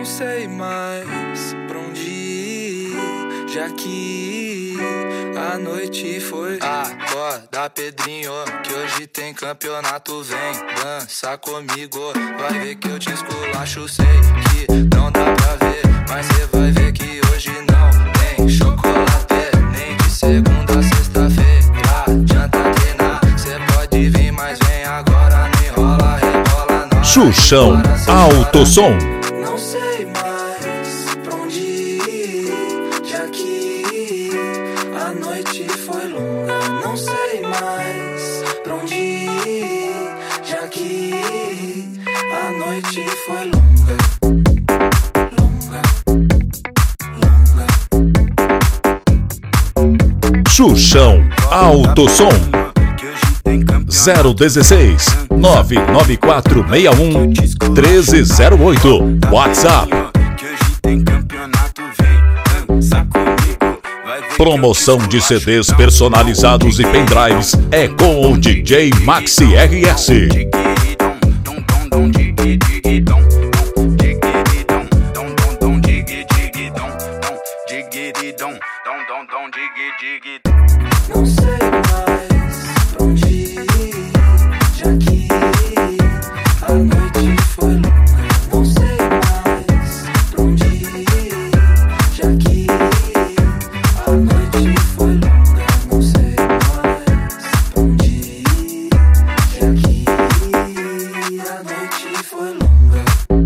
Não sei mais pra onde ir, já que a noite foi. Acorda, Pedrinho, que hoje tem campeonato. Vem dançar comigo, vai ver que eu te esculacho. Sei que não dá pra ver, mas cê vai ver que hoje não tem chocolate, nem de segunda a sexta-feira. Adianta treinar, cê pode vir, mas vem agora, não enrola, rebola não. Xuxão Alto Som. Não sei mais pra onde ir, já que a noite foi longa. Não sei mais pra onde ir, já que a noite foi longa. Xuxão Alto Som 016 99461 1308. WhatsApp. Promoção de CDs personalizados e pendrives é com o DJ Maxi RS. Não sei mais pra onde ir, já que a noite foi longa. Não sei mais pra onde ir, já que a noite foi longa. Não sei mais pra onde ir, já que a noite foi longa.